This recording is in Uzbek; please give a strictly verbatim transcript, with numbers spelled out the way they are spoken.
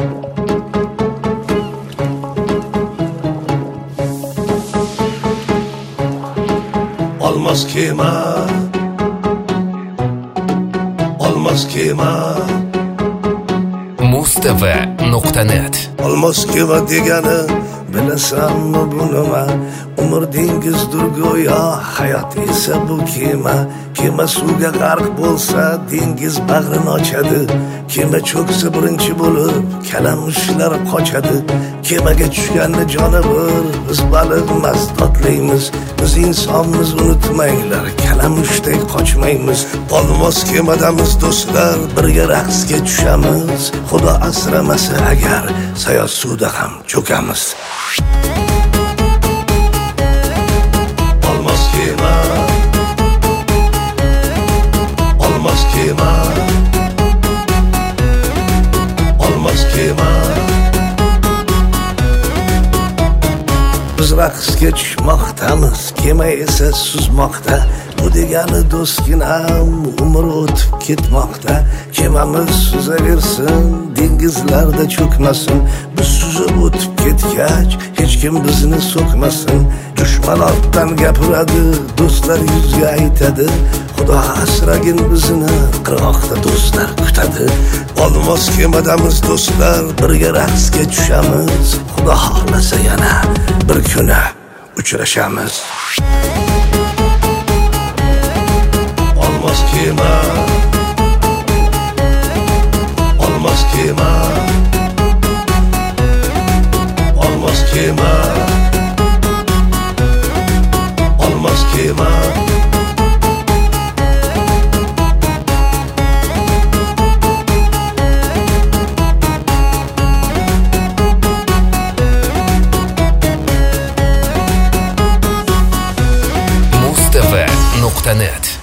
Olmaz kema, olmaz kema. mustv nuqta net. Olmaz kema degani bilasanmi buni man? Umr dengizdir go'yo, hayot esa bu kema. Kema suvga g'arq bo'lsa, dengiz bag'rini ochadi. Kema cho'ksa birinchi bo'lib, kalamushlar qochadi. Kemaga tushganni jonivor, biz baliq mast otlaymiz. Biz insonmiz, unutmanglar, kalamushdek qochmaymiz. Olmos kemadamiz do'stlar, birga raqsga tushamiz. Xudo asramasa agar, sayoz suvda ham cho'kamiz. Olmos kema, olmos kema, olmos kema. Biz raqsga tushmoqdamiz, kema esa suzmoqda. Bu degani do'stginam, umr o'tib ketmoqda. Kemamiz suzaversin, dengizlarda cho'kmasin. Biz suzib o'tib ketgach, hech kim bizni so'kmasin. Dushman ortdan gapiradi, do'stlar yuzga aytadi. Xudo asragin bizni, qirg'oqda do'stlar kutadi. Olmos kemadamiz do'stlar, birga raqsga tushamiz. Xudo xohlasa yana bir kuni uchrashamiz. Olmos kema, olmos kema, olmos kema, olmos kema. mustv nuqta net.